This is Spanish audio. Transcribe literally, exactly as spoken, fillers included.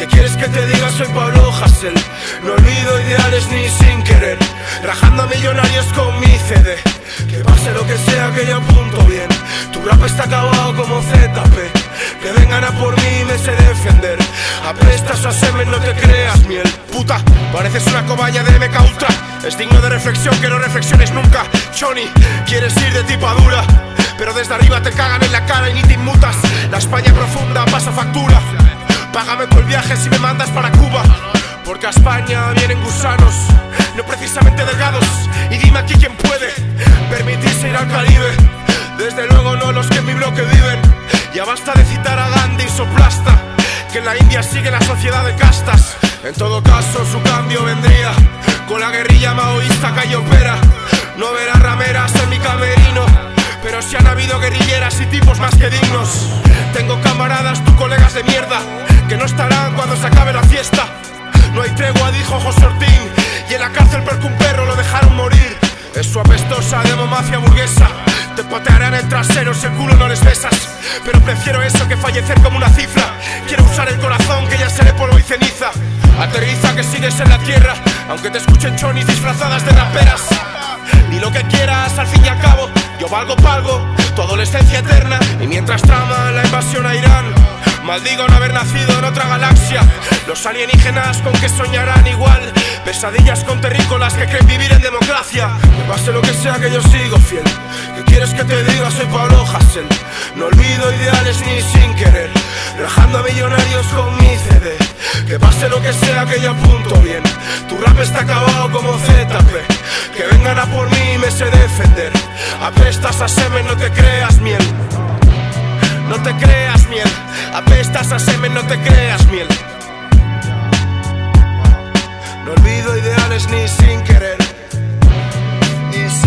¿Qué quieres que te diga? Soy Pablo Hasél. No olvido ideales ni sin querer, rajando a millonarios con mi C D. Que pase lo que sea que yo apunto bien. Tu rap está acabado como Z P. Que vengan a por mí y me sé defender. Apestas a semen, no te creas miel. Puta, pareces una cobaña de M K Ultra. Es digno de reflexión que no reflexiones nunca. Johnny, quieres ir de tipadura, pero desde arriba te cagan en la cara y ni te inmutas. La España profunda pasa factura. Págame todo el viaje si me mandas para Cuba, porque a España vienen gusanos, no precisamente delgados. Y dime aquí quién puede permitirse ir al Caribe. Desde luego no los que en mi bloque viven. Ya basta de citar a Gandhi y Soplasta, que en la India sigue la sociedad de castas. En todo caso su cambio vendría con la guerrilla maoísta que opera. No verás rameras en mi camerino, pero si han habido guerrilleras y tipos más que dignos. Tengo camaradas, tú colegas de mierda, que no estarán cuando se acabe la fiesta. No hay tregua, dijo José Ortín, y en la cárcel porque un perro lo dejaron morir. Es su apestosa demomafia burguesa. Te patearán el trasero si el culo no les besas, pero prefiero eso que fallecer como una cifra. Quiero usar el corazón que ya seré polvo y ceniza. Aterriza que sigues en la tierra, aunque te escuchen chonis disfrazadas de raperas. Di lo que quieras, al fin y al cabo yo valgo palgo, tu adolescencia eterna. Y mientras trama la invasión a Irán, maldigo no haber nacido en otra galaxia. Los alienígenas con que soñarán igual, pesadillas con terrícolas que creen vivir en democracia. Que pase lo que sea que yo sigo fiel. ¿Qué quieres que te diga? Soy Pablo Hasél. No olvido ideales ni sin querer, rajando a millonarios con mi C D. Que pase lo que sea que yo apunto bien. Tu rap está acabado como Z P. Que vengan a por mí y me sé defender. Apestas a semen, no te creas miel. No te creas miel. Apestas a semen, no te creas miel. No olvido ideales ni sin querer, ni sin